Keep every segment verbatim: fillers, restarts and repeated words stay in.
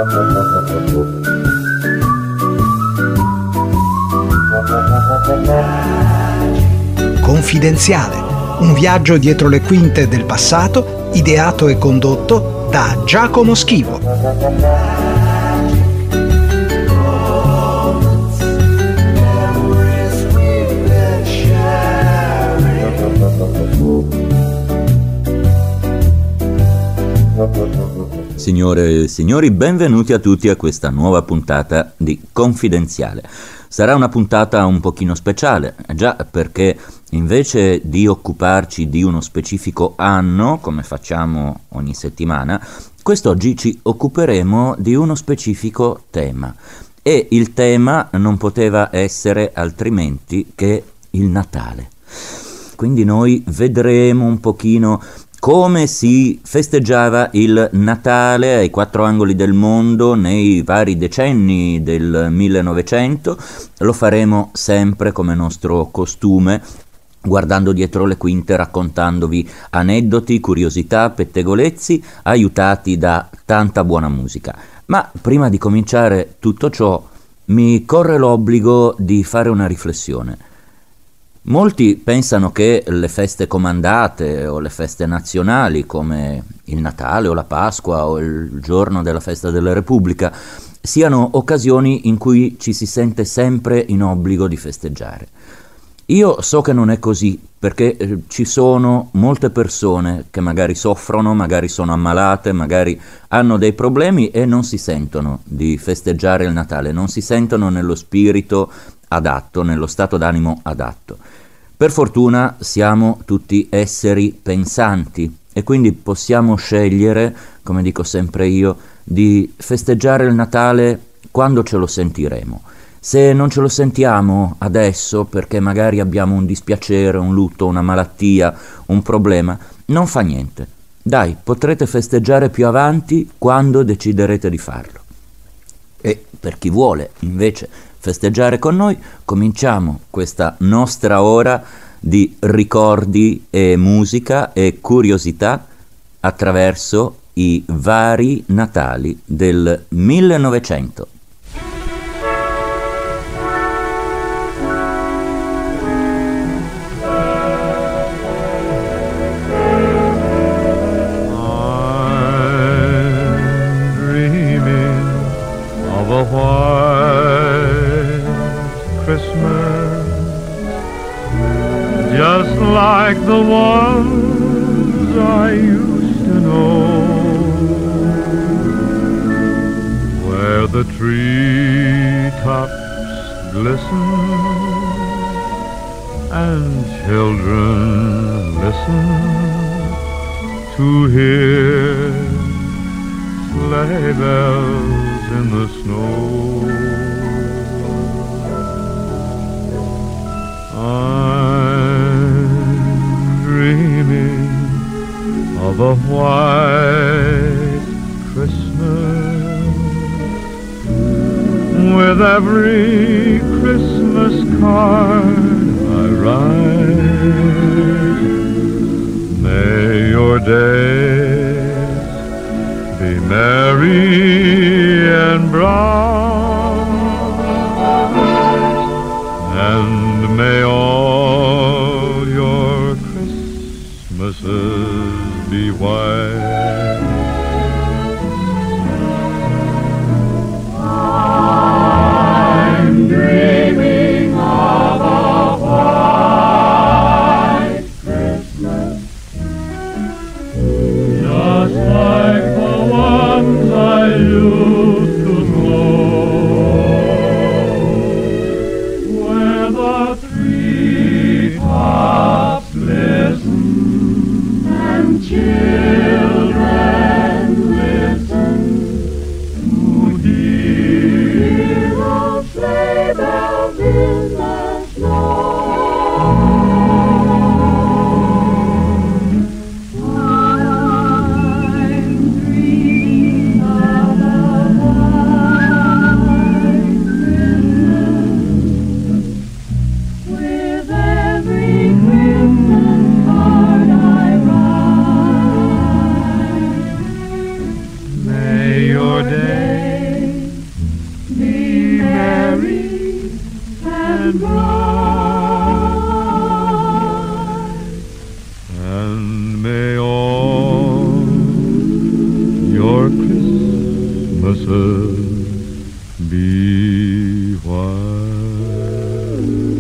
Confidenziale, un viaggio dietro le quinte del passato, ideato e condotto da Giacomo Schivo. Signore e signori, benvenuti a tutti a questa nuova puntata di Confidenziale. Sarà una puntata un pochino speciale, già perché invece di occuparci di uno specifico anno, come facciamo ogni settimana, quest'oggi ci occuperemo di uno specifico tema. E il tema non poteva essere altrimenti che il Natale. Quindi noi vedremo un pochino come si festeggiava il Natale ai quattro angoli del mondo nei vari decenni del millenovecento. Lo faremo sempre come nostro costume, guardando dietro le quinte, raccontandovi aneddoti, curiosità, pettegolezzi, aiutati da tanta buona musica. Ma prima di cominciare tutto ciò, mi corre l'obbligo di fare una riflessione. Molti pensano che le feste comandate o le feste nazionali come il Natale o la Pasqua o il giorno della festa della Repubblica siano occasioni in cui ci si sente sempre in obbligo di festeggiare. Io so che non è così, perché eh, ci sono molte persone che magari soffrono, magari sono ammalate, magari hanno dei problemi e non si sentono di festeggiare il Natale, non si sentono nello spirito adatto, nello stato d'animo adatto. Per fortuna siamo tutti esseri pensanti e quindi possiamo scegliere, come dico sempre io, di festeggiare il Natale quando ce lo sentiremo. Se non ce lo sentiamo adesso perché magari abbiamo un dispiacere, un lutto, una malattia, un problema, non fa niente. Dai, potrete festeggiare più avanti quando deciderete di farlo. E per chi vuole invece festeggiare con noi, cominciamo questa nostra ora di ricordi e musica e curiosità attraverso i vari Natali del millenovecento. Just like the ones I used to know, where the treetops glisten and children listen to hear sleigh bells in the snow. Dreaming of a white Christmas, with every Christmas card I write. May your days be merry and bright, and may all your Christmases be white. I'm dreaming of a white Christmas, just like the ones I used to know, where the treetops glisten and children listen to hear the sleigh bells in the snow. I'm dreaming of a white Christmas, with every Christmas card I write. never be white.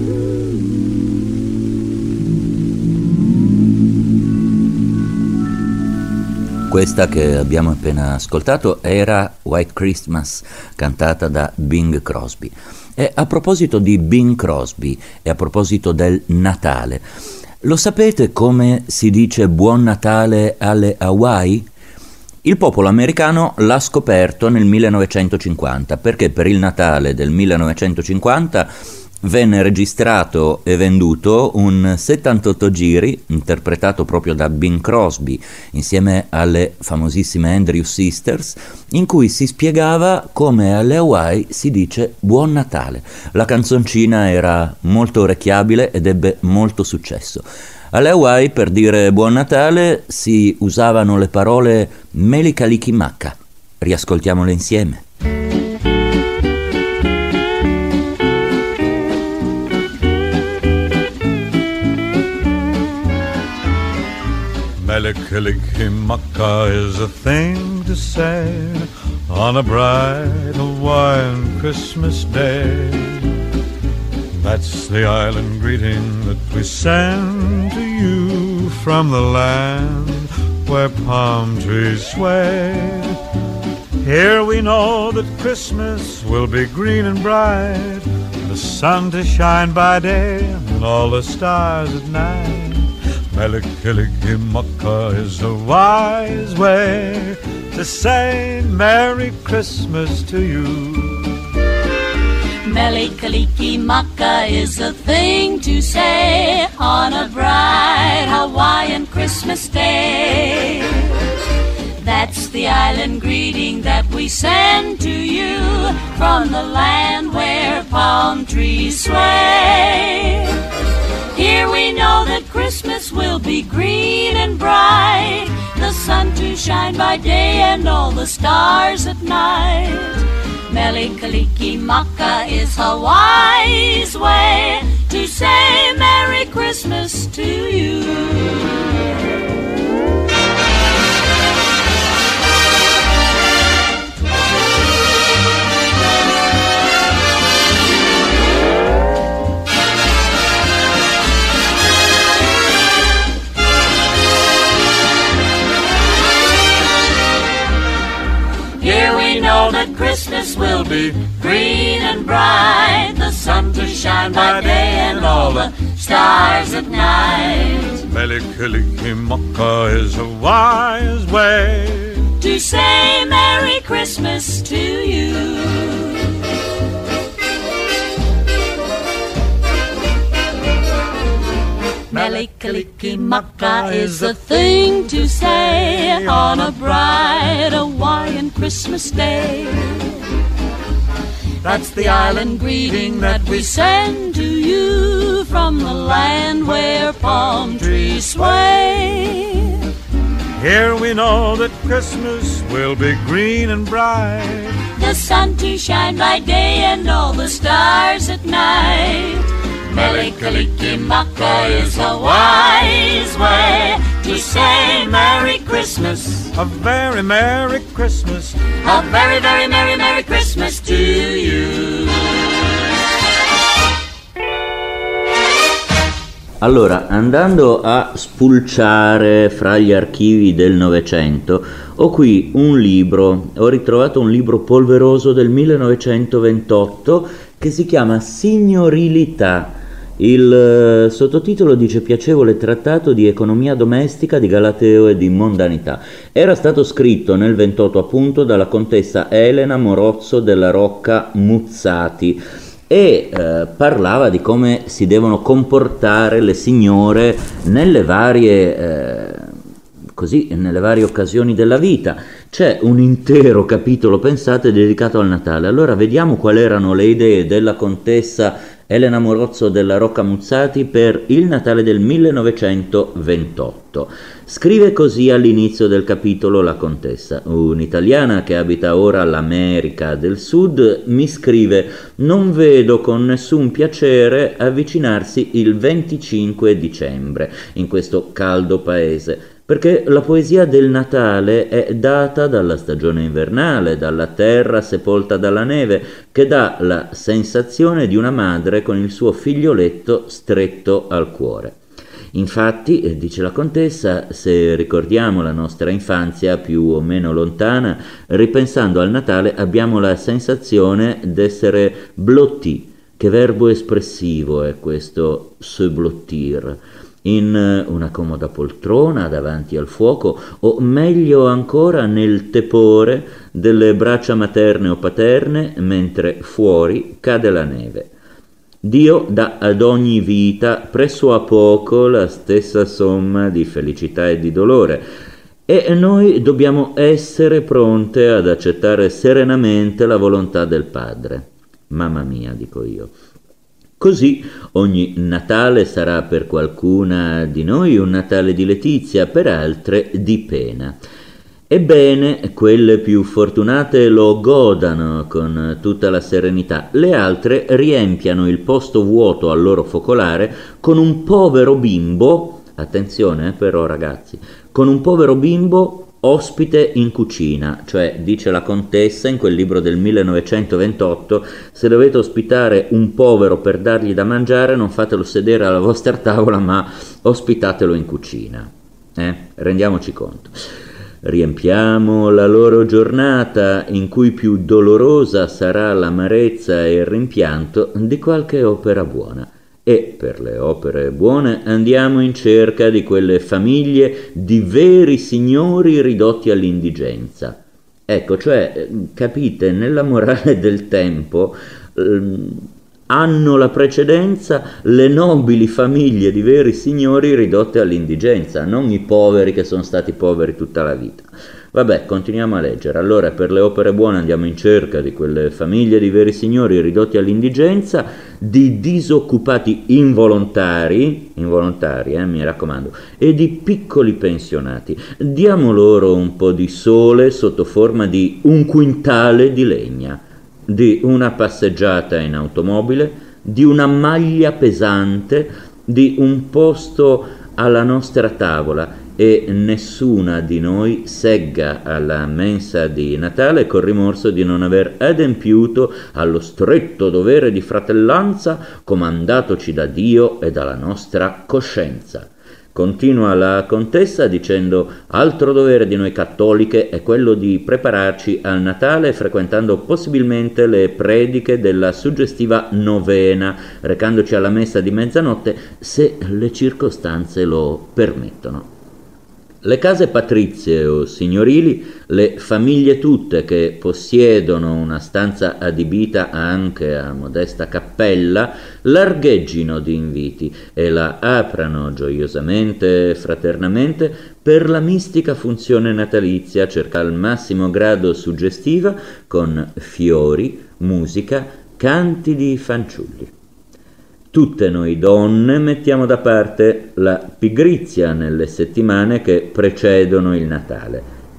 Questa che abbiamo appena ascoltato era White Christmas, cantata da Bing Crosby. E a proposito di Bing Crosby e a proposito del Natale, lo sapete come si dice Buon Natale alle Hawaii? Il popolo americano l'ha scoperto nel millenovecentocinquanta, perché per il Natale del millenovecentocinquanta venne registrato e venduto un settantotto giri, interpretato proprio da Bing Crosby, insieme alle famosissime Andrews Sisters, in cui si spiegava come alle Hawaii si dice Buon Natale. La canzoncina era molto orecchiabile ed ebbe molto successo. Alle Hawaii, per dire Buon Natale, si usavano le parole Mele Kalikimaka. Riascoltiamole insieme. Mele Kalikimaka is a thing to say on a bright Hawaiian Christmas day. That's the island greeting that we send to you from the land where palm trees sway. Here we know that Christmas will be green and bright, the sun to shine by day and all the stars at night. Mele Kalikimaka is a wise way to say Merry Christmas to you. Mele Kalikimaka is a thing to say on a bright Hawaiian Christmas day. That's the island greeting that we send to you from the land where palm trees sway. Here we know that Christmas will be green and bright, the sun to shine by day and all the stars at night. Mele Kalikimaka is Hawaii's way to say Merry Christmas to you. Here we know that Christmas will be green and bright, the sun to shine by day and all the stars at night. Mele Kalikimaka is a wise way to say Merry Christmas to you. Mele Kalikimaka is a thing to say on a bright Hawaiian Christmas day. That's the island greeting that we send to you from the land where palm trees sway. Here we know that Christmas will be green and bright, the sun to shine by day and all the stars at night. Mele Kalikimaka is a wise way to say Merry Christmas. A very Merry Christmas. A very, very Merry, Merry Christmas to you. Allora, andando a spulciare fra gli archivi del Novecento, ho qui un libro, ho ritrovato un libro polveroso del millenovecentoventotto che si chiama Signorilità. Il sottotitolo dice Piacevole trattato di economia domestica di Galateo e di mondanità. Era stato scritto nel ventotto appunto dalla contessa Elena Morozzo della Rocca Muzzati e eh, parlava di come si devono comportare le signore nelle varie eh, così nelle varie occasioni della vita. C'è un intero capitolo, pensate, dedicato al Natale. Allora vediamo quali erano le idee della contessa Elena Morozzo della Rocca Muzzati per il Natale del millenovecentoventotto. Scrive così all'inizio del capitolo la contessa: un'italiana che abita ora all'America del Sud mi scrive: non vedo con nessun piacere avvicinarsi il venticinque dicembre in questo caldo paese. perché la poesia del Natale è data dalla stagione invernale, dalla terra sepolta dalla neve, che dà la sensazione di una madre con il suo figlioletto stretto al cuore. Infatti, dice la contessa, se ricordiamo la nostra infanzia più o meno lontana, ripensando al Natale abbiamo la sensazione d'essere blotti. Che verbo espressivo è questo se blottir? In una comoda poltrona davanti al fuoco, o meglio ancora nel tepore delle braccia materne o paterne, mentre fuori cade la neve. Dio dà ad ogni vita presso a poco la stessa somma di felicità e di dolore, e noi dobbiamo essere pronte ad accettare serenamente la volontà del Padre. Mamma mia, dico io. Così ogni Natale sarà per qualcuna di noi un Natale di letizia, per altre di pena. Ebbene, quelle più fortunate lo godano con tutta la serenità, le altre riempiano il posto vuoto al loro focolare con un povero bimbo, attenzione eh, però ragazzi, con un povero bimbo ospite in cucina, cioè dice la contessa in quel libro del millenovecentoventotto, se dovete ospitare un povero per dargli da mangiare non fatelo sedere alla vostra tavola ma ospitatelo in cucina, eh? Rendiamoci conto. Riempiamo la loro giornata in cui più dolorosa sarà l'amarezza e il rimpianto di qualche opera buona. E per le opere buone andiamo in cerca di quelle famiglie di veri signori ridotti all'indigenza. Ecco, cioè, capite, nella morale del tempo ehm, hanno la precedenza le nobili famiglie di veri signori ridotte all'indigenza, non i poveri che sono stati poveri tutta la vita. Vabbè, continuiamo a leggere. Allora, per le opere buone andiamo in cerca di quelle famiglie di veri signori ridotti all'indigenza, di disoccupati involontari, involontari, eh, mi raccomando, e di piccoli pensionati. Diamo loro un po' di sole sotto forma di un quintale di legna, di una passeggiata in automobile, di una maglia pesante, di un posto alla nostra tavola, e nessuna di noi segga alla mensa di Natale col rimorso di non aver adempiuto allo stretto dovere di fratellanza comandatoci da Dio e dalla nostra coscienza. Continua la contessa dicendo: altro dovere di noi cattoliche è quello di prepararci al Natale frequentando possibilmente le prediche della suggestiva novena, recandoci alla messa di mezzanotte se le circostanze lo permettono. Le case patrizie o signorili, le famiglie tutte che possiedono una stanza adibita anche a modesta cappella, largheggino di inviti e la aprano gioiosamente e fraternamente per la mistica funzione natalizia, cerca al massimo grado suggestiva con fiori, musica, canti di fanciulli. Tutte noi donne mettiamo da parte la pigrizia nelle settimane che precedono il Natale.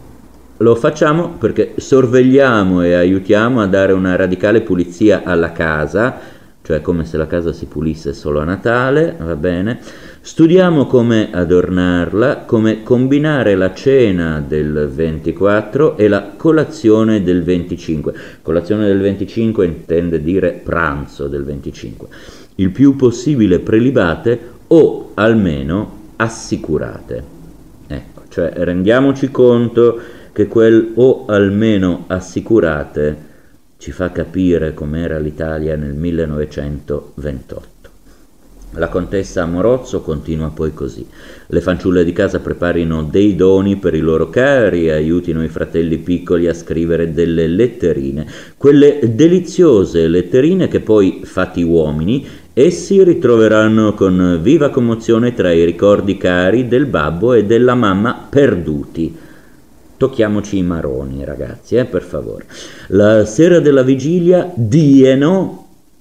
Lo facciamo perché sorvegliamo e aiutiamo a dare una radicale pulizia alla casa, cioè come se la casa si pulisse solo a Natale, va bene? Studiamo come adornarla, come combinare la cena del ventiquattro e la colazione del venticinque. Colazione del venticinque intende dire pranzo del venticinque. Il più possibile prelibate o almeno assicurate. Ecco, cioè rendiamoci conto che quel o almeno assicurate ci fa capire com'era l'Italia nel millenovecentoventotto. La contessa Morozzo continua poi così: le fanciulle di casa preparino dei doni per i loro cari e aiutino i fratelli piccoli a scrivere delle letterine, quelle deliziose letterine che poi, fatti uomini, essi ritroveranno con viva commozione tra i ricordi cari del babbo e della mamma perduti. Tocchiamoci i maroni, ragazzi, eh, per favore. La sera della vigilia dieno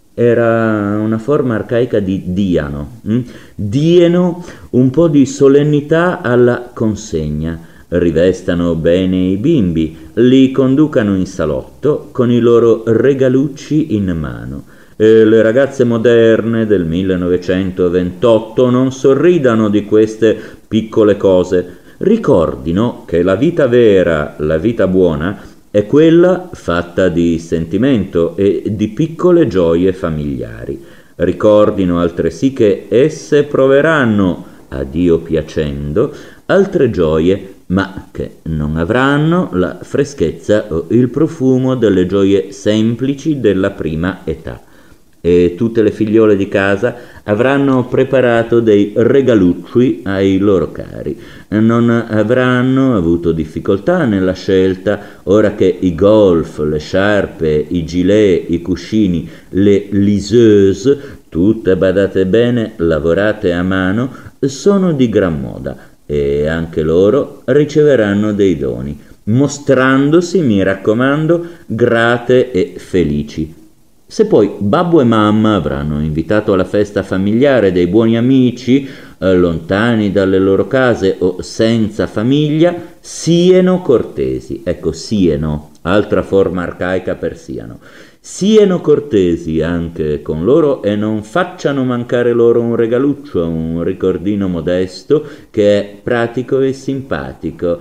era una forma arcaica di diano. Hm? Dieno un po' di solennità alla consegna. Rivestano bene i bimbi, li conducano in salotto con i loro regalucci in mano. E le ragazze moderne del millenovecentoventotto non sorridano di queste piccole cose, ricordino che la vita vera, la vita buona, è quella fatta di sentimento e di piccole gioie familiari. Ricordino altresì che esse proveranno, a Dio piacendo, altre gioie, ma che non avranno la freschezza o il profumo delle gioie semplici della prima età. E tutte le figliole di casa avranno preparato dei regalucci ai loro cari. Non avranno avuto difficoltà nella scelta, ora che i golf, le sciarpe, i gilet, i cuscini, le liseuse, tutte badate bene, lavorate a mano, sono di gran moda, e anche loro riceveranno dei doni, mostrandosi, mi raccomando, grate e felici. Se poi babbo e mamma avranno invitato alla festa familiare dei buoni amici, eh, lontani dalle loro case o senza famiglia, sieno cortesi. Ecco, sieno, altra forma arcaica per siano. Sieno cortesi anche con loro e non facciano mancare loro un regaluccio, un ricordino modesto che è pratico e simpatico.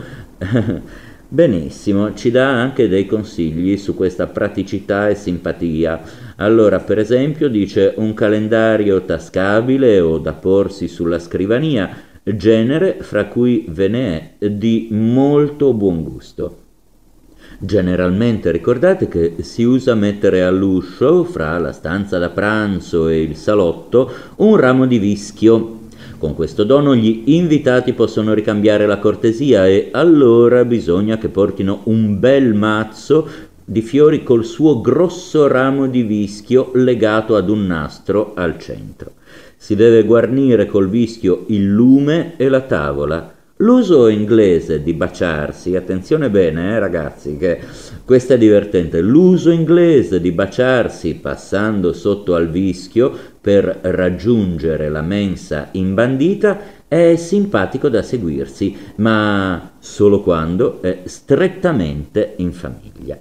Benissimo, ci dà anche dei consigli su questa praticità e simpatia. Allora, per esempio, dice un calendario tascabile o da porsi sulla scrivania, genere fra cui ve ne è di molto buon gusto. Generalmente ricordate che si usa mettere all'uscio, fra la stanza da pranzo e il salotto, un ramo di vischio. Con questo dono gli invitati possono ricambiare la cortesia e allora bisogna che portino un bel mazzo di fiori col suo grosso ramo di vischio legato ad un nastro al centro. Si deve guarnire col vischio il lume e la tavola. L'uso inglese di baciarsi, attenzione bene eh, ragazzi, che questo è divertente, l'uso inglese di baciarsi passando sotto al vischio per raggiungere la mensa imbandita è simpatico da seguirsi, ma solo quando è strettamente in famiglia.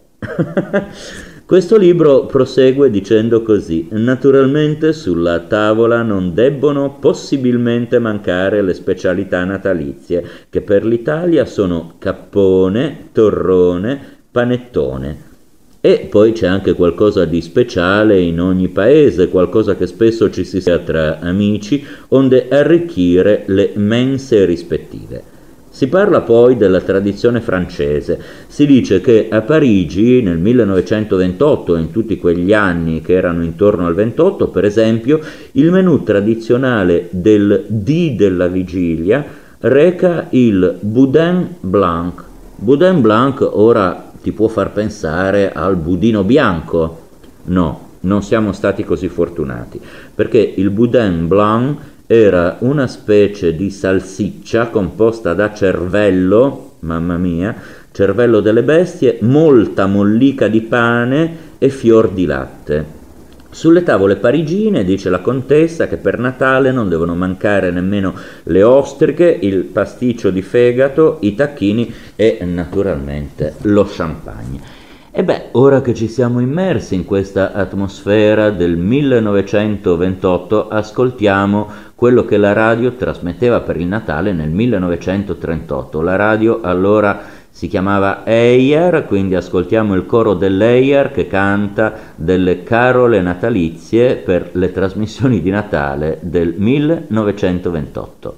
Questo libro prosegue dicendo così: naturalmente sulla tavola non debbono possibilmente mancare le specialità natalizie, che per l'Italia sono cappone, torrone, panettone. E poi c'è anche qualcosa di speciale in ogni paese, qualcosa che spesso ci si sia tra amici, onde arricchire le mense rispettive. Si parla poi della tradizione francese. Si dice che a Parigi nel millenovecentoventotto, in tutti quegli anni che erano intorno al ventotto, per esempio, il menù tradizionale del dì della vigilia reca il boudin blanc. Boudin blanc ora ti può far pensare al budino bianco. No, non siamo stati così fortunati, perché il boudin blanc era una specie di salsiccia composta da cervello, mamma mia, cervello delle bestie, molta mollica di pane e fior di latte. Sulle tavole parigine dice la contessa che per Natale non devono mancare nemmeno le ostriche, il pasticcio di fegato, i tacchini e naturalmente lo champagne. E beh, ora che ci siamo immersi in questa atmosfera del millenovecentoventotto, ascoltiamo quello che la radio trasmetteva per il Natale nel millenovecentotrentotto. La radio allora si chiamava Eyer, quindi ascoltiamo il coro dell'Eyer che canta delle carole natalizie per le trasmissioni di Natale del millenovecentoventotto.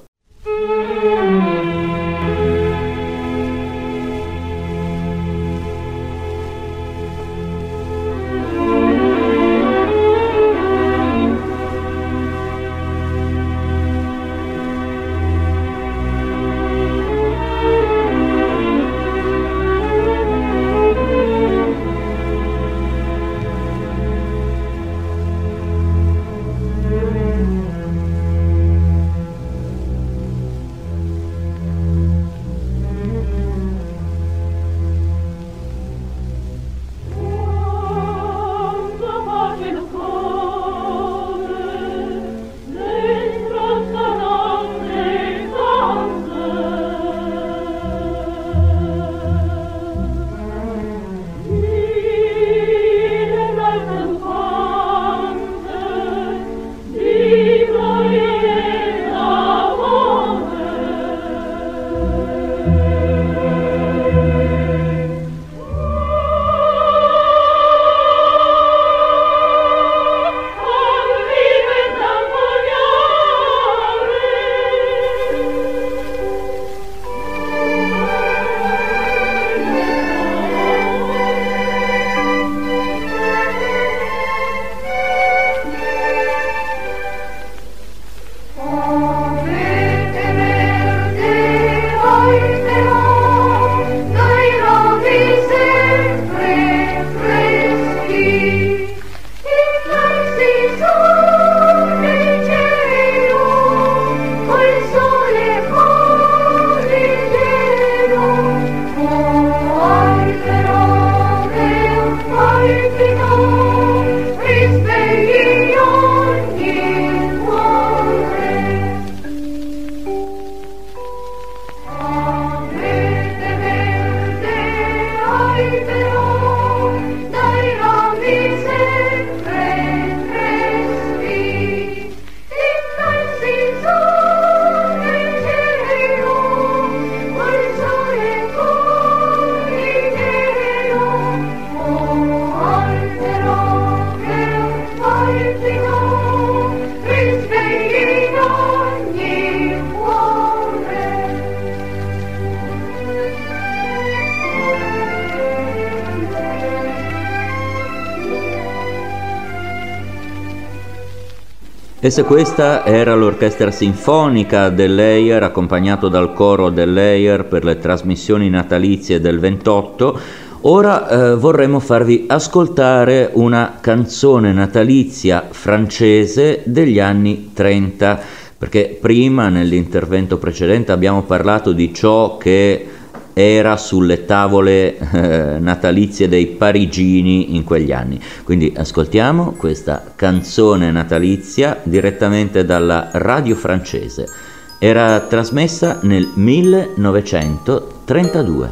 E se questa era l'orchestra sinfonica dell'Eyer, accompagnato dal coro dell'Eyer per le trasmissioni natalizie del ventotto, ora eh, vorremmo farvi ascoltare una canzone natalizia francese degli anni trenta, perché prima nell'intervento precedente abbiamo parlato di ciò che era sulle tavole eh, natalizie dei parigini in quegli anni. Quindi ascoltiamo questa canzone natalizia direttamente dalla radio francese. Era trasmessa nel millenovecentotrentadue.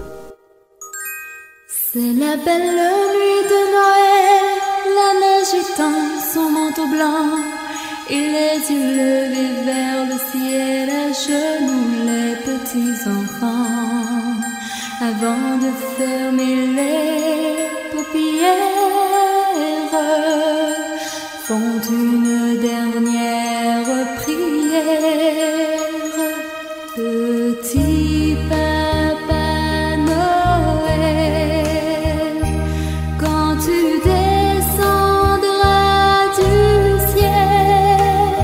C'est la belle nuit de Noël, la neige étend son manteau blanc et les yeux levés vers le ciel, à genoux les petits enfants. Avant de fermer les paupières, font une dernière prière. Petit Papa Noël, quand tu descendras du ciel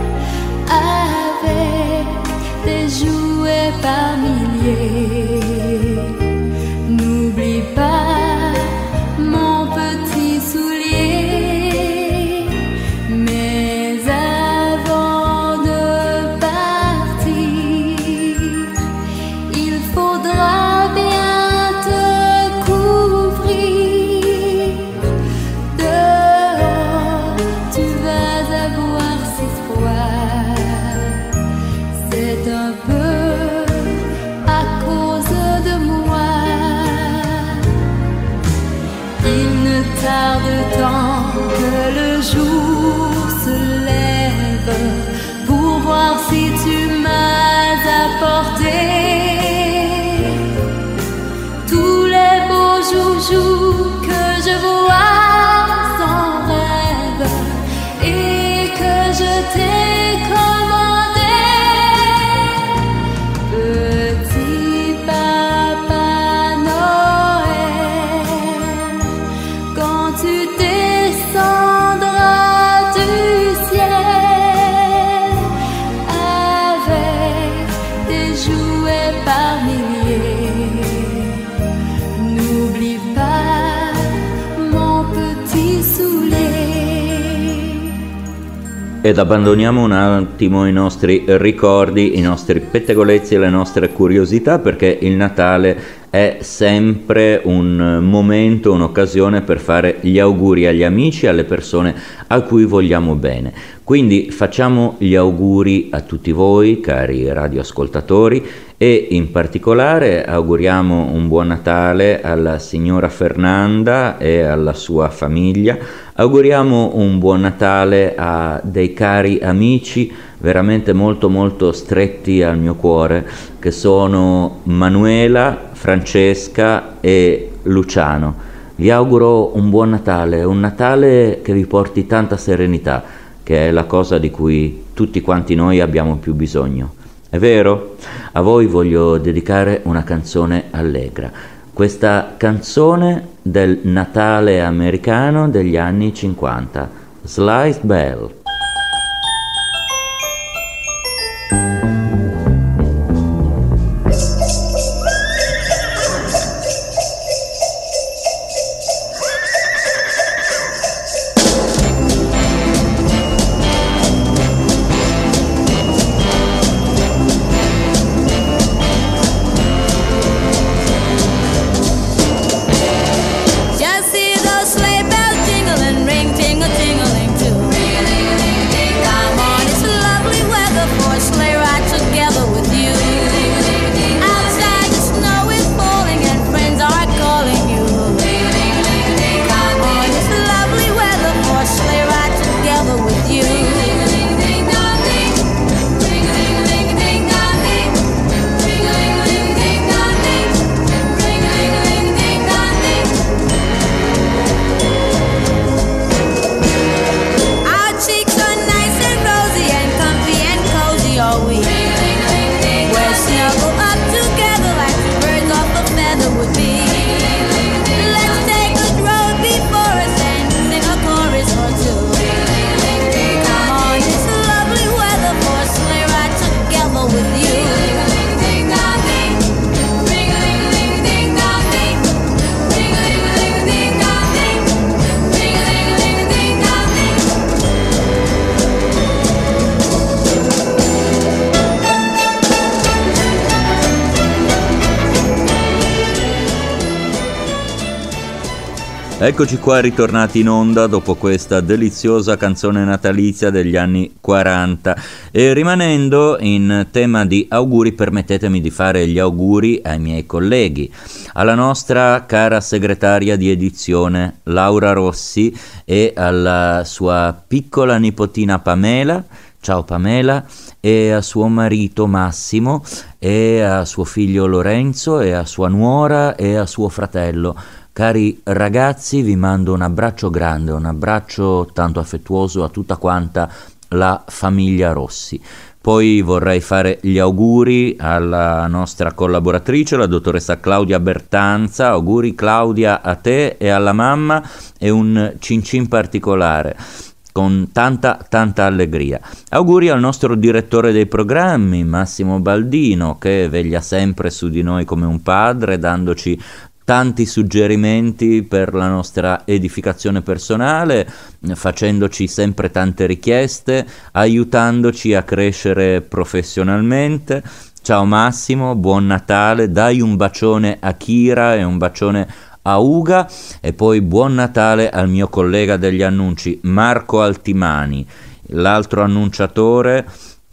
avec des jouets par milliers, n'oublie pas mon petit soulier. Mais avant de partir, il faudra bien te couvrir. Dehors, tu vas avoir si froid. C'est un peu à cause de moi. Il ne tarde tant que le jour se lève pour voir si tu m'as apporté tous les beaux joujoux que je vois sans rêve et que je t'ai commandé. Petit Papa Noël, quand tu descendras du ciel avec des jouets par milliers, n'oublie pas mon petit soulier. Ed abbandoniamo un attimo i nostri ricordi, i nostri pettegolezzi e le nostre curiosità, perché il Natale è sempre un momento, un'occasione per fare gli auguri agli amici e alle persone a cui vogliamo bene. Quindi facciamo gli auguri a tutti voi, cari radioascoltatori, e in particolare auguriamo un buon Natale alla signora Fernanda e alla sua famiglia. Auguriamo un buon Natale a dei cari amici veramente molto molto stretti al mio cuore, che sono Manuela, Francesca e Luciano. Vi auguro un buon Natale, un Natale che vi porti tanta serenità, che è la cosa di cui tutti quanti noi abbiamo più bisogno. È vero? A voi voglio dedicare una canzone allegra. Questa canzone del Natale americano degli anni cinquanta, Sleigh Bell. Just see those sleigh bells jingling, ring, tingle, tingling too. Eccoci qua ritornati in onda dopo questa deliziosa canzone natalizia degli anni quaranta e rimanendo in tema di auguri permettetemi di fare gli auguri ai miei colleghi, alla nostra cara segretaria di edizione Laura Rossi e alla sua piccola nipotina Pamela, ciao Pamela, e a suo marito Massimo e a suo figlio Lorenzo e a sua nuora e a suo fratello. Cari ragazzi, vi mando un abbraccio grande, un abbraccio tanto affettuoso a tutta quanta la famiglia Rossi. Poi vorrei fare gli auguri alla nostra collaboratrice, la dottoressa Claudia Bertanza. Auguri Claudia a te e alla mamma e un cincin particolare, con tanta tanta allegria. Auguri al nostro direttore dei programmi, Massimo Baldino, che veglia sempre su di noi come un padre, dandoci tanti suggerimenti per la nostra edificazione personale, facendoci sempre tante richieste, aiutandoci a crescere professionalmente. Ciao Massimo, buon Natale, dai un bacione a Kira e un bacione a Uga e poi buon Natale al mio collega degli annunci Marco Altimani, l'altro annunciatore.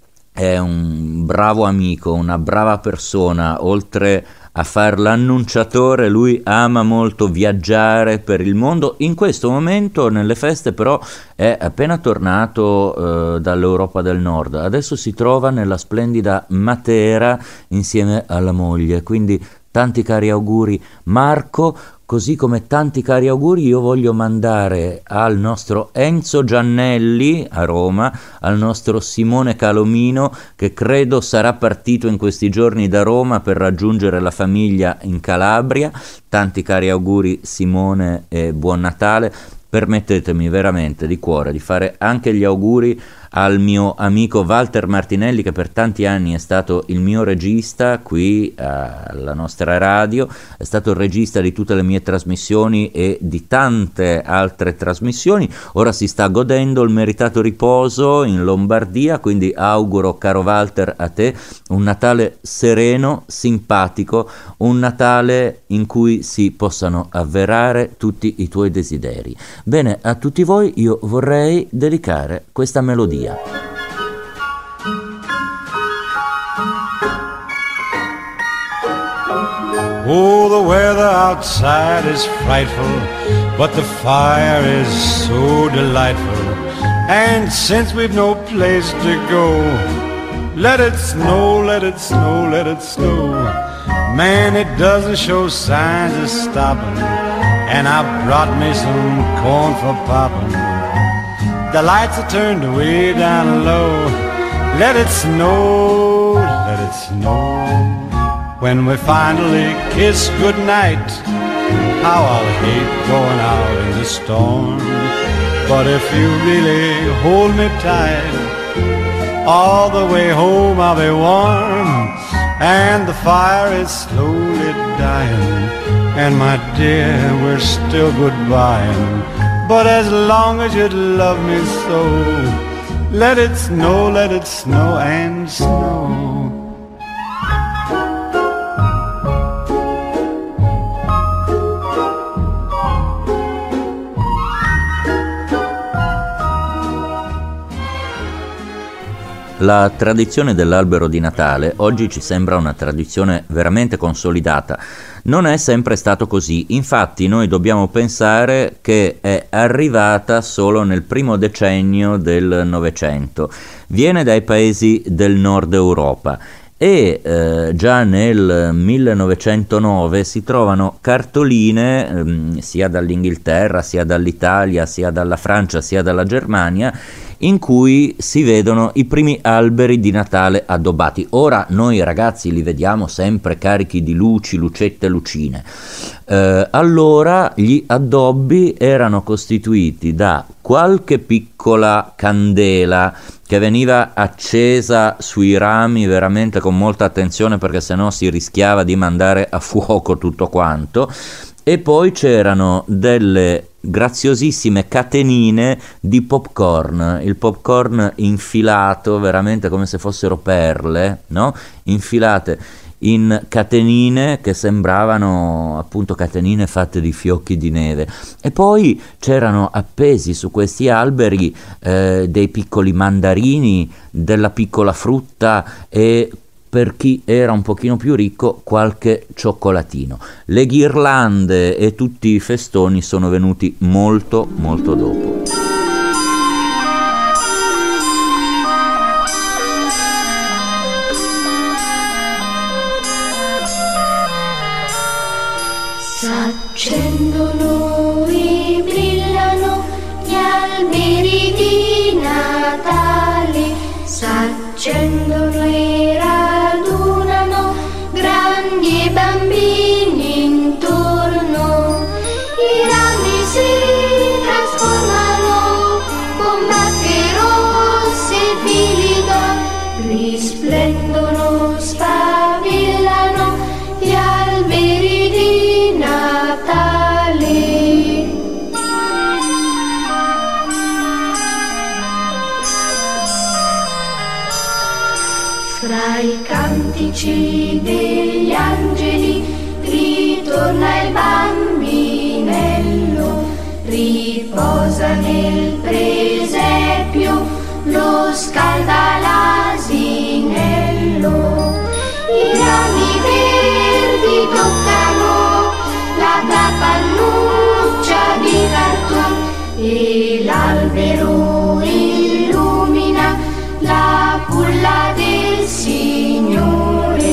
È un bravo amico, una brava persona, oltre a far l'annunciatore lui ama molto viaggiare per il mondo. In questo momento nelle feste però è appena tornato eh, dall'Europa del Nord, adesso si trova nella splendida Matera insieme alla moglie, quindi tanti cari auguri Marco. Così come tanti cari auguri io voglio mandare al nostro Enzo Giannelli a Roma, al nostro Simone Calomino che credo sarà partito in questi giorni da Roma per raggiungere la famiglia in Calabria. Tanti cari auguri Simone e buon Natale. Permettetemi veramente di cuore di fare anche gli auguri al mio amico Walter Martinelli, che per tanti anni è stato il mio regista qui alla nostra radio, è stato il regista di tutte le mie trasmissioni e di tante altre trasmissioni. Ora si sta godendo il meritato riposo in Lombardia, quindi auguro, caro Walter, a te un Natale sereno, simpatico, un Natale in cui si possano avverare tutti i tuoi desideri. Bene, a tutti voi io vorrei dedicare questa melodia. Oh, the weather outside is frightful, but the fire is so delightful. And since we've no place to go, let it snow, let it snow, let it snow. Man, it doesn't show signs of stopping, and I brought me some corn for popping. The lights are turned way down low. Let it snow, let it snow. When we finally kiss goodnight, how I'll hate going out in the storm. But if you really hold me tight, all the way home I'll be warm. And the fire is slowly dying, and my dear, we're still goodbying. But as long as you love me so, let it snow, let it snow and snow. La tradizione dell'albero di Natale oggi ci sembra una tradizione veramente consolidata. Non è sempre stato così, infatti noi dobbiamo pensare che è arrivata solo nel primo decennio del Novecento. Viene dai paesi del nord Europa e eh, già nel millenovecentonove si trovano cartoline ehm, sia dall'Inghilterra, sia dall'Italia, sia dalla Francia, sia dalla Germania, in cui si vedono i primi alberi di Natale addobbati. Ora noi ragazzi li vediamo sempre carichi di luci, lucette, lucine. Eh, allora gli addobbi erano costituiti da qualche piccola candela che veniva accesa sui rami veramente con molta attenzione, perché sennò si rischiava di mandare a fuoco tutto quanto, e poi c'erano delle graziosissime catenine di popcorn, il popcorn infilato veramente come se fossero perle, no? Infilate in catenine che sembravano appunto catenine fatte di fiocchi di neve, e poi c'erano appesi su questi alberi eh, dei piccoli mandarini, della piccola frutta e, per chi era un pochino più ricco, qualche cioccolatino. Le ghirlande e tutti i festoni sono venuti molto molto dopo. S'accendono e brillano gli alberi di Natale, s'accendono e radunano grandi e bambini intorno, i rami si trasformano con bacche rosse e fili d'oro, risplendono, sfavillano gli alberi di Natale. Fra i cantici degli angeli ritorna il bambinello, riposa nel presepio, lo scalda l'asinello. I rami verdi toccano la capannuccia di cartone e l'albero illumina la culla del Signore.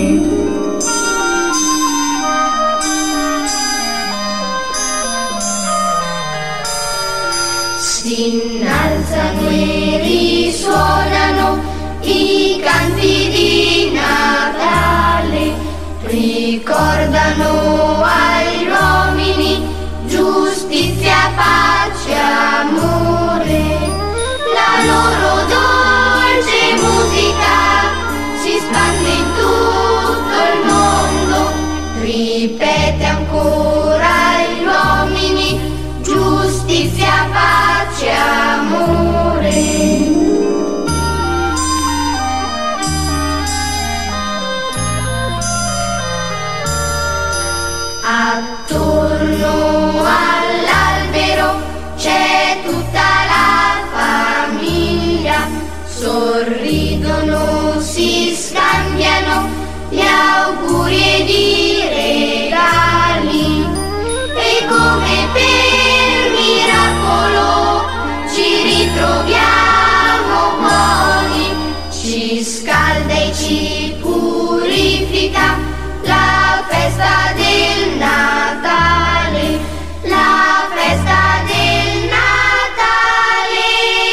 Si innalzano e risuonano i canti di Natale, ricordano agli uomini giustizia, pace, amore. La loro dolce musica si spande in tutto il mondo, ripete ancora agli uomini giustizia, pace, amore. Attorno all'albero c'è tutta la famiglia, sorridono, si scambiano gli auguri ed i regali, e come per miracolo ci ritroviamo buoni, ci scalda e ci purifica la festa del Natale, la festa del Natale.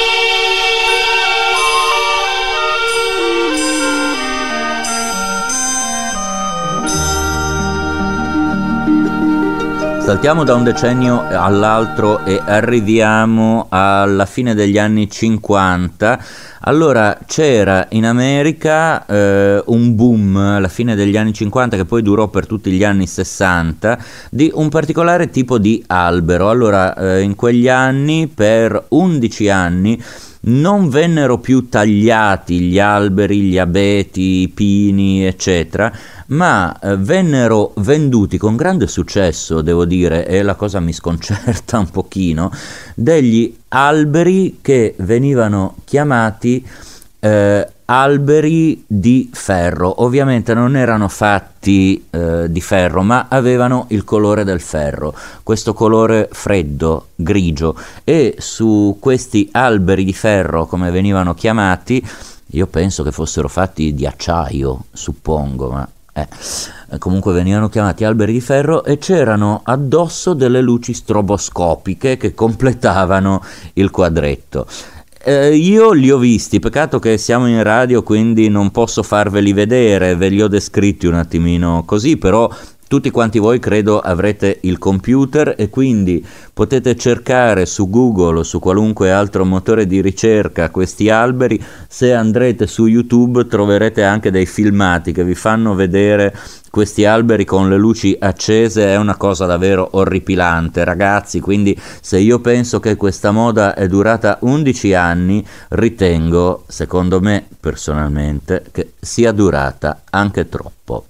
Saltiamo da un decennio all'altro e arriviamo alla fine degli anni cinquanta. Allora c'era in America eh, un boom alla fine degli anni cinquanta, che poi durò per tutti gli anni sessanta, di un particolare tipo di albero. Allora eh, in quegli anni, per undici anni, non vennero più tagliati gli alberi, gli abeti, i pini, eccetera, ma eh, vennero venduti con grande successo, devo dire, e la cosa mi sconcerta un pochino, degli alberi che venivano chiamati eh, alberi di ferro. Ovviamente non erano fatti eh, di ferro, ma avevano il colore del ferro, questo colore freddo, grigio, e su questi alberi di ferro, come venivano chiamati, io penso che fossero fatti di acciaio, suppongo, ma eh, comunque venivano chiamati alberi di ferro, e c'erano addosso delle luci stroboscopiche che completavano il quadretto. Eh, io li ho visti, peccato che siamo in radio, quindi non posso farveli vedere, ve li ho descritti un attimino così, però Tutti quanti voi credo avrete il computer e quindi potete cercare su Google o su qualunque altro motore di ricerca questi alberi. Se andrete su YouTube troverete anche dei filmati che vi fanno vedere questi alberi con le luci accese. È una cosa davvero orripilante, ragazzi, quindi se io penso che questa moda è durata undici anni, ritengo, secondo me personalmente, che sia durata anche troppo.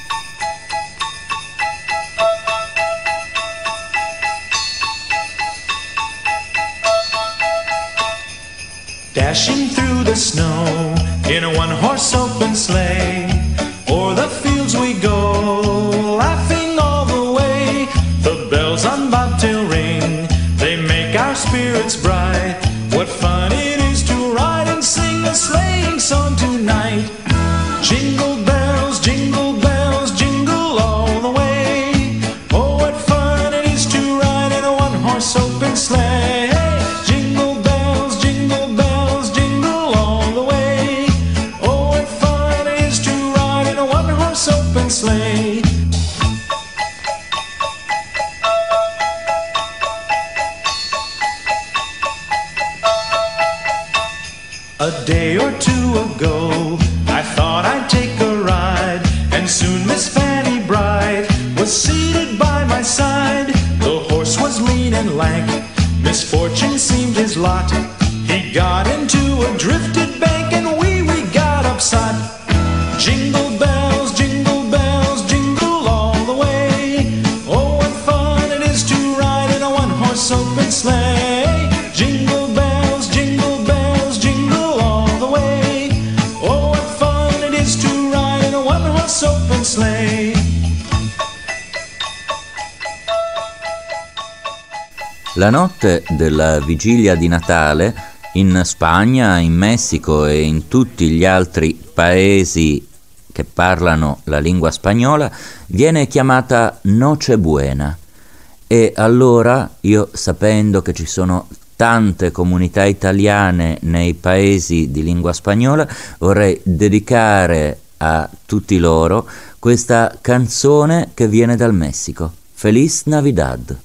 Dashing through the snow in a one-horse open sleigh, o'er the fields we go, laughing all the way. The bells on bobtail ring, they make our spirits bright. What fun it is to ride and sing a sleighing song tonight. Jingle bells, jingle bells, jingle all the way. Oh, what fun it is to ride in a one-horse open sleigh. Sleigh. A day or two ago, I thought I'd take a ride, and soon Miss Fanny Bright was seated by my side. The horse was lean and lank, misfortune seemed his lot. He got into a drifted bank, and we, we got upset. Jingle bells, jingle bells, jingle all the way. Oh, what fun it is to ride in a one-horse open sleigh. Jingle bells, jingle bells, jingle all the way. Oh, what fun it is to ride in a one-horse open sleigh. La notte della vigilia di Natale in Spagna, in Messico e in tutti gli altri paesi che parlano la lingua spagnola viene chiamata Noche Buena. E allora io, sapendo che ci sono tante comunità italiane nei paesi di lingua spagnola, vorrei dedicare a tutti loro questa canzone che viene dal Messico. Feliz Navidad.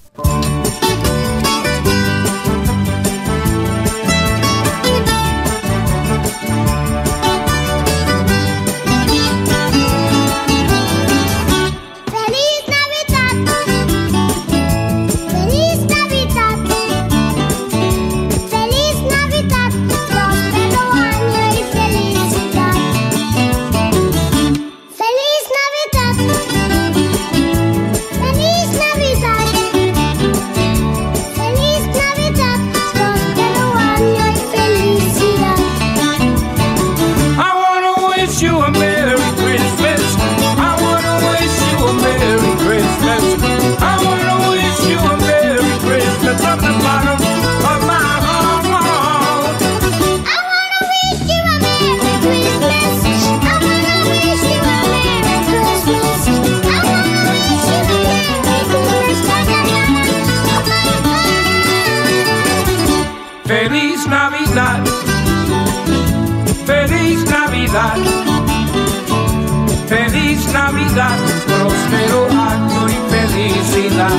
Feliz Navidad, próspero año y felicidad.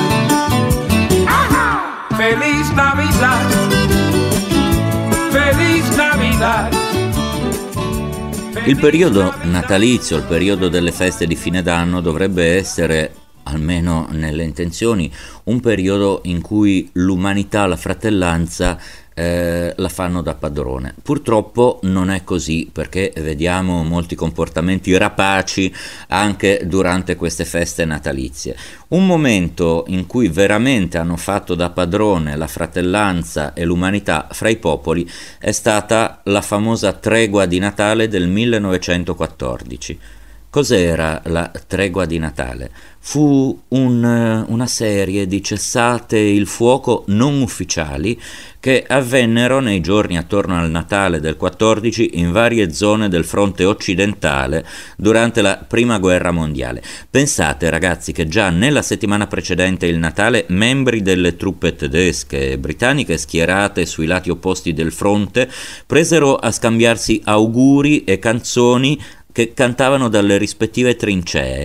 Ajá. Feliz Navidad, Feliz Navidad. Il periodo natalizio, il periodo delle feste di fine d'anno dovrebbe essere, almeno nelle intenzioni, un periodo in cui l'umanità, la fratellanza eh, la fanno da padrone. Purtroppo non è così, perché vediamo molti comportamenti rapaci anche durante queste feste natalizie. Un momento in cui veramente hanno fatto da padrone la fratellanza e l'umanità fra i popoli è stata la famosa tregua di Natale del millenovecentoquattordici. Cos'era la tregua di Natale? Fu un, una serie di cessate il fuoco non ufficiali che avvennero nei giorni attorno al Natale del quattordici in varie zone del fronte occidentale durante la Prima Guerra Mondiale. Pensate, ragazzi, che già nella settimana precedente il Natale membri delle truppe tedesche e britanniche schierate sui lati opposti del fronte presero a scambiarsi auguri e canzoni che cantavano dalle rispettive trincee,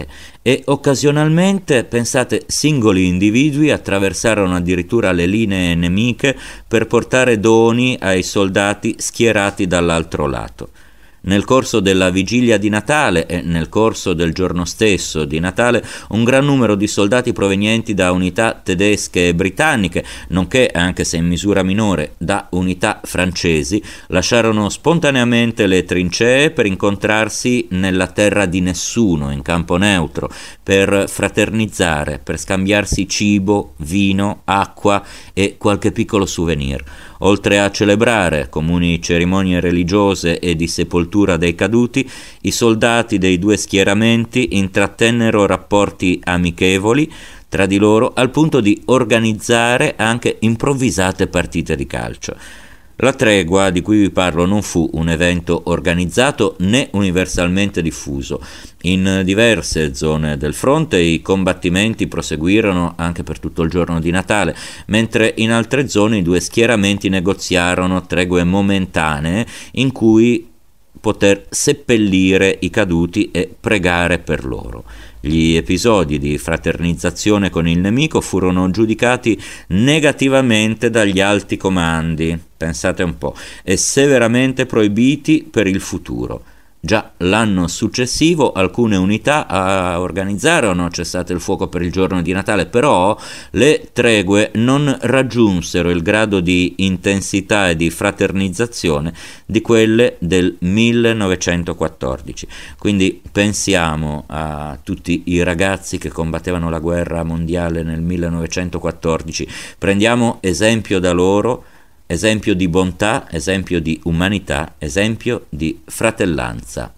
e occasionalmente, pensate, singoli individui attraversarono addirittura le linee nemiche per portare doni ai soldati schierati dall'altro lato. Nel corso della vigilia di Natale e nel corso del giorno stesso di Natale un gran numero di soldati provenienti da unità tedesche e britanniche, nonché, anche se in misura minore, da unità francesi, lasciarono spontaneamente le trincee per incontrarsi nella terra di nessuno, in campo neutro, per fraternizzare, per scambiarsi cibo, vino, acqua e qualche piccolo souvenir. Oltre a celebrare comuni cerimonie religiose e di sepoltura dei caduti, i soldati dei due schieramenti intrattennero rapporti amichevoli tra di loro al punto di organizzare anche improvvisate partite di calcio. La tregua di cui vi parlo non fu un evento organizzato né universalmente diffuso. In diverse zone del fronte i combattimenti proseguirono anche per tutto il giorno di Natale, mentre in altre zone i due schieramenti negoziarono tregue momentanee in cui poter seppellire i caduti e pregare per loro. Gli episodi di fraternizzazione con il nemico furono giudicati negativamente dagli alti comandi, pensate un po', e severamente proibiti per il futuro. Già l'anno successivo alcune unità organizzarono cessate il fuoco per il giorno di Natale, però le tregue non raggiunsero il grado di intensità e di fraternizzazione di quelle del millenovecentoquattordici. Quindi pensiamo a tutti i ragazzi che combattevano la guerra mondiale nel millenovecentoquattordici, prendiamo esempio da loro, esempio di bontà, esempio di umanità, esempio di fratellanza.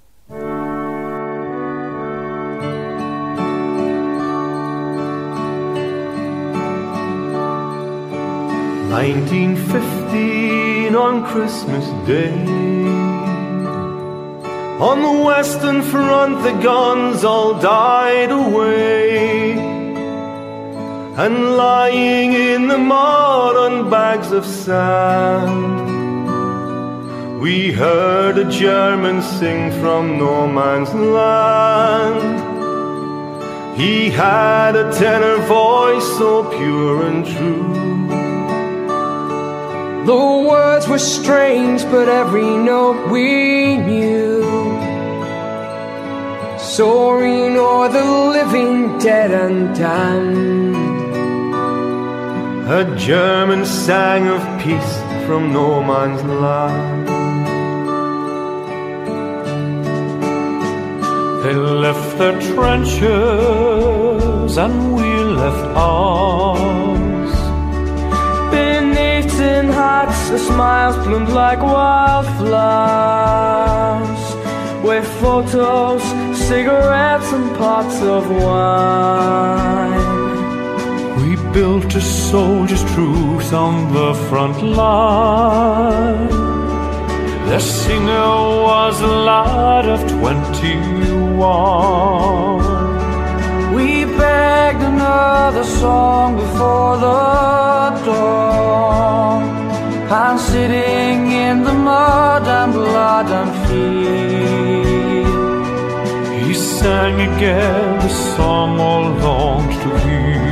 nineteen fifteen on Christmas Day, on the Western Front the guns all died away, and lying in the mud on bags of sand, we heard a German sing from no man's land. He had a tenor voice so pure and true. The words were strange, but every note we knew. Soaring o'er the living, dead and damned, a German sang of peace from no man's land. They left their trenches and we left ours. beneath tin hats, the smiles bloomed like wildflowers, with photos, cigarettes and pots of wine. We built a soldier's truce on the front line. Their singer was a lad of twenty-one. We begged another song before the dawn, and sitting in the mud and blood and fear, he sang again the song all longed to hear.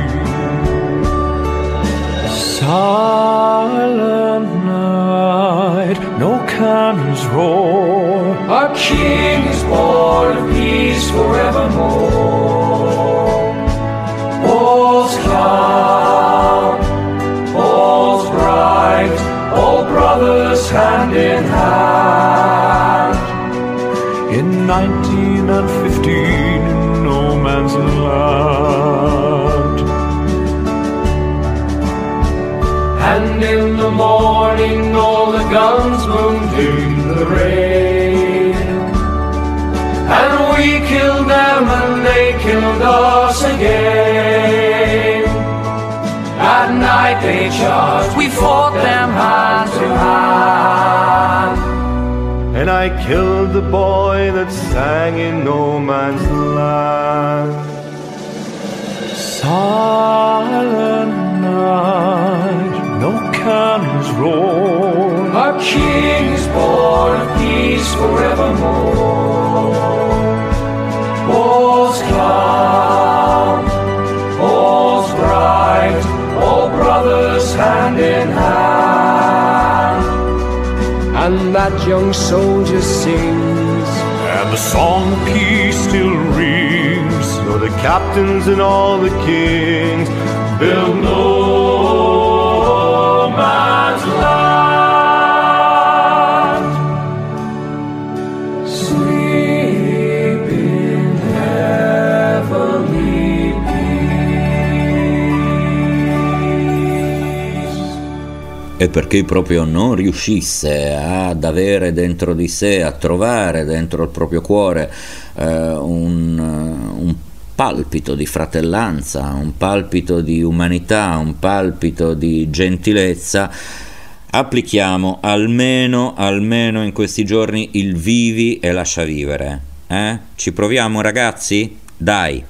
Silent night, no cannons roar. our King is born of peace forevermore. All's calm, all's bright, all brothers hand in hand. In nineteen and fifteen, in no man's land. And in the morning all the guns boomed in the rain, and we killed them and they killed us again. At night they charged, we fought them hand to hand. And I killed the boy that sang in no man's land. Silent night, no cannons roar. Our King is born of peace forevermore. All's calm, and that young soldier sings, and the song of peace still rings, so the captains and all the kings build no man's land. Sleep in heavenly peace. E per chi proprio non riuscisse ad avere dentro di sé, a trovare dentro il proprio cuore eh, un, un palpito di fratellanza, un palpito di umanità, un palpito di gentilezza, applichiamo almeno, almeno in questi giorni il vivi e lascia vivere. Eh? Ci proviamo, ragazzi? Dai!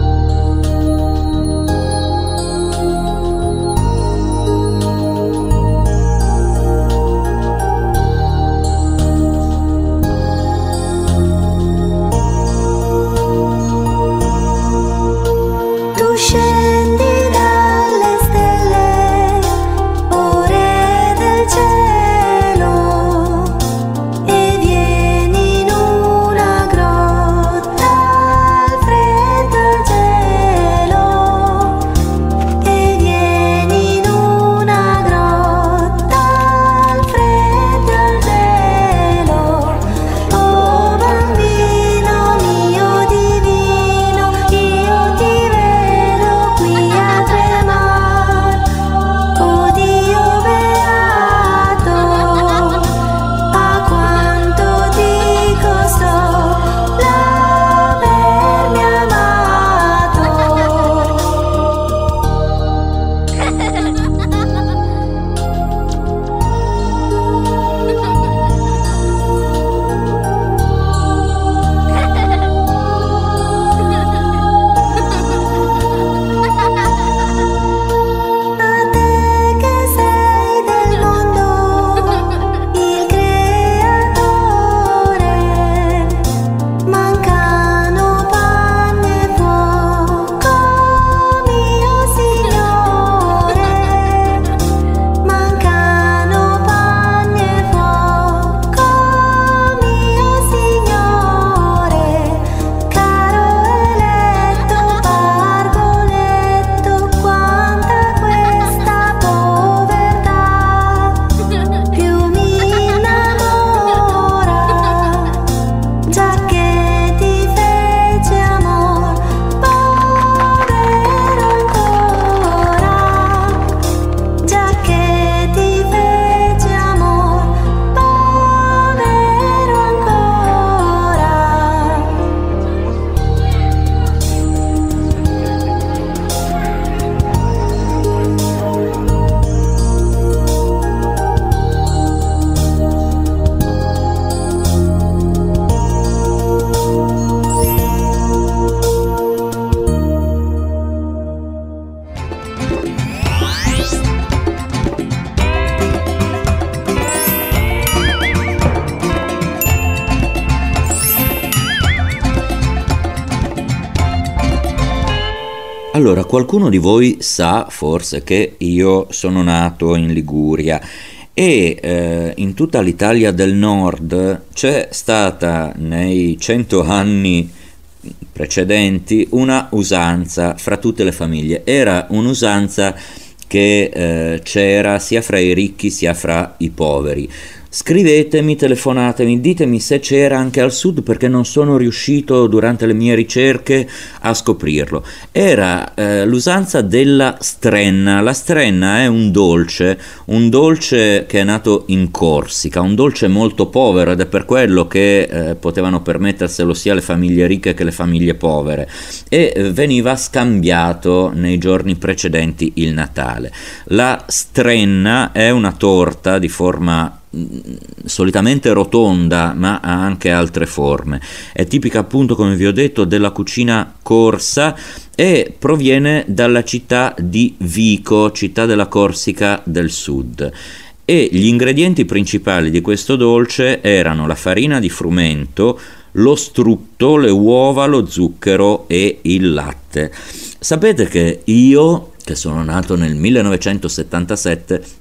Allora, qualcuno di voi sa forse che io sono nato in Liguria e eh, in tutta l'Italia del Nord c'è stata nei cento anni precedenti una usanza fra tutte le famiglie. Era un'usanza che eh, c'era sia fra i ricchi sia fra i poveri. Scrivetemi, telefonatemi, ditemi se c'era anche al sud, perché non sono riuscito durante le mie ricerche a scoprirlo. Era eh, l'usanza della strenna. La strenna è un dolce, un dolce che è nato in Corsica, un dolce molto povero, ed è per quello che eh, potevano permetterselo sia le famiglie ricche che le famiglie povere, e eh, veniva scambiato nei giorni precedenti il Natale. La strenna è una torta di forma solitamente rotonda, ma ha anche altre forme. È tipica, appunto, come vi ho detto, della cucina corsa e proviene dalla città di Vico, città della Corsica del Sud. E gli ingredienti principali di questo dolce erano la farina di frumento, lo strutto, le uova, lo zucchero e il latte. Sapete che io, che sono nato nel millenovecentosettantasette,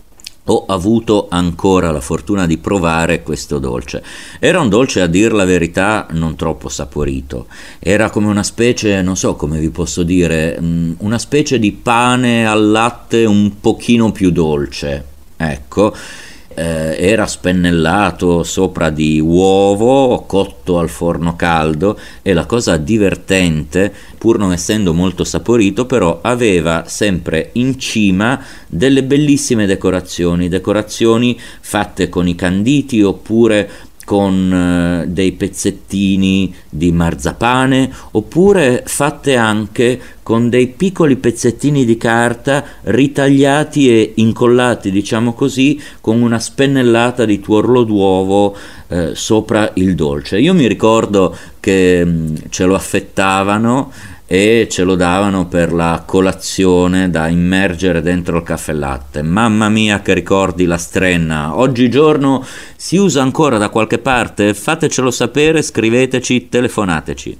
ho avuto ancora la fortuna di provare questo dolce. Era un dolce, a dir la verità, non troppo saporito. Era come una specie, non so come vi posso dire, una specie di pane al latte un pochino più dolce. Ecco, eh, era spennellato sopra di uovo cotto al forno caldo, e la cosa divertente, pur non essendo molto saporito, però aveva sempre in cima delle bellissime decorazioni, decorazioni fatte con i canditi oppure con eh, dei pezzettini di marzapane, oppure fatte anche con dei piccoli pezzettini di carta ritagliati e incollati, diciamo così, con una spennellata di tuorlo d'uovo eh, sopra il dolce. Io mi ricordo che mh, ce lo affettavano e ce lo davano per la colazione da immergere dentro il caffè latte. Mamma mia che ricordi la strenna! Oggigiorno si usa ancora da qualche parte? Fatecelo sapere, scriveteci, telefonateci.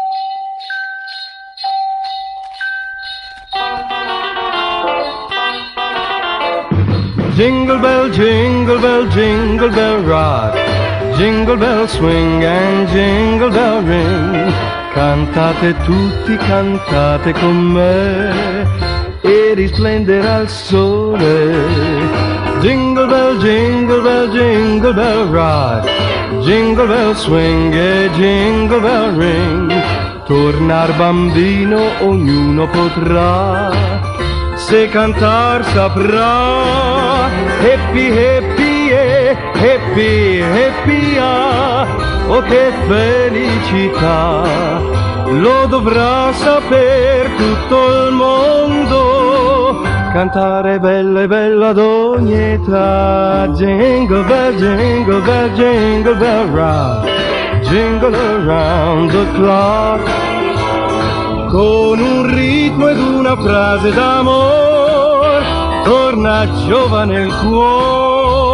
Jingle bell, jingle bell, jingle bell rock, jingle bell swing and jingle bell ring. Cantate tutti, cantate con me e risplenderà il sole. Jingle bell, jingle bell, jingle bell rock, jingle bell swing e jingle bell ring. Tornar bambino ognuno potrà, se cantar saprà. Happy, happy, eh, happy, happy, ah, oh che felicità, lo dovrà saper tutto il mondo, cantare bella e bella ad ogni età. Jingle bell, jingle bell, jingle bell rock, jingle around the clock, con un ritmo ed una frase d'amor, torna giovane il cuore.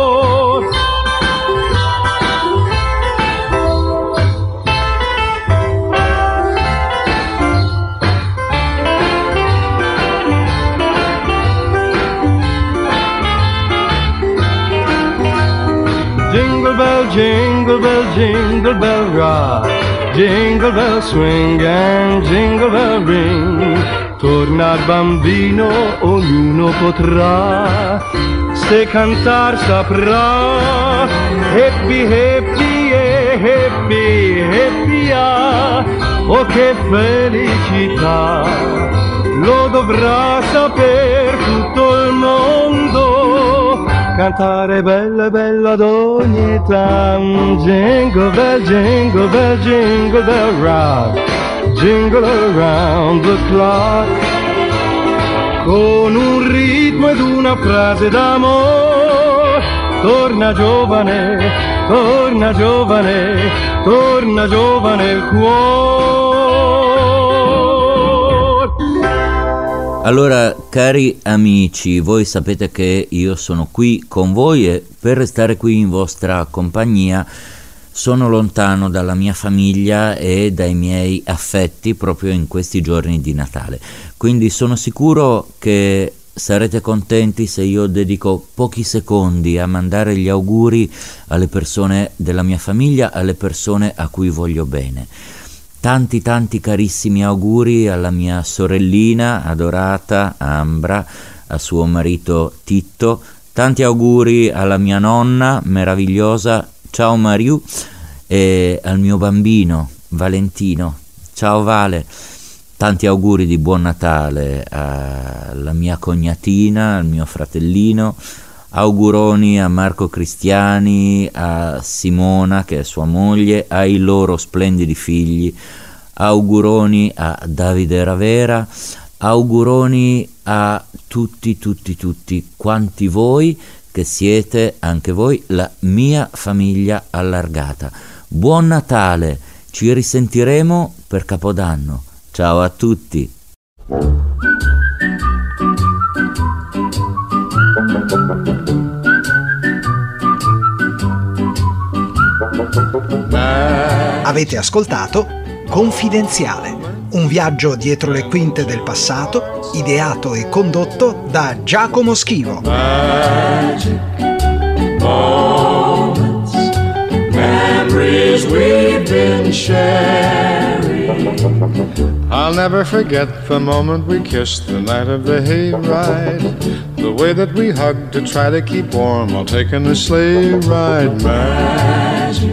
Jingle bell, jingle bell, jingle bell rock, jingle bell swing and jingle bell ring. Tornar bambino ognuno potrà, se cantar saprà. Happy, happy, eh, happy, happy, ah, oh che felicità, lo dovrà saper tutto il mondo, cantare bella bella ad ogni età. Jingle bell, jingle bell, jingle bell rock, jingle around the clock, con un ritmo ed una frase d'amor, torna giovane, torna giovane, torna giovane il cuore. Allora, cari amici, voi sapete che io sono qui con voi e per restare qui in vostra compagnia sono lontano dalla mia famiglia e dai miei affetti proprio in questi giorni di Natale. Quindi sono sicuro che sarete contenti se io dedico pochi secondi a mandare gli auguri alle persone della mia famiglia, alle persone a cui voglio bene. Tanti tanti carissimi auguri alla mia sorellina adorata Ambra, a suo marito Titto, tanti auguri alla mia nonna meravigliosa, ciao Mariù, e al mio bambino Valentino, ciao Vale, tanti auguri di buon Natale alla mia cognatina, al mio fratellino, auguroni a Marco Cristiani, a Simona che è sua moglie, ai loro splendidi figli, auguroni a Davide Ravera, auguroni a tutti tutti tutti quanti voi che siete anche voi la mia famiglia allargata. Buon Natale, ci risentiremo per Capodanno. Ciao a tutti. Avete ascoltato Confidenziale. Un viaggio dietro le quinte del passato, ideato e condotto da Giacomo Schivo. Magic moments, memories we've been sharing. I'll never forget the moment we kissed the night of the hayride. The way that we hugged to try to keep warm while taking the sleigh ride. Magic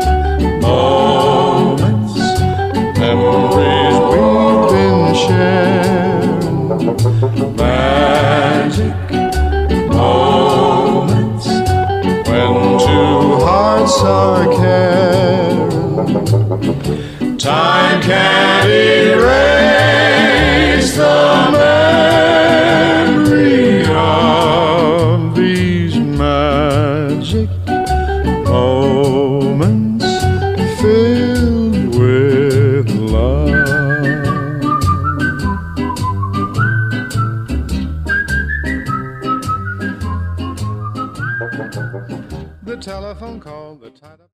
moments, Memories we've been sharing. magic moments, When two hearts are caring. time can't erase the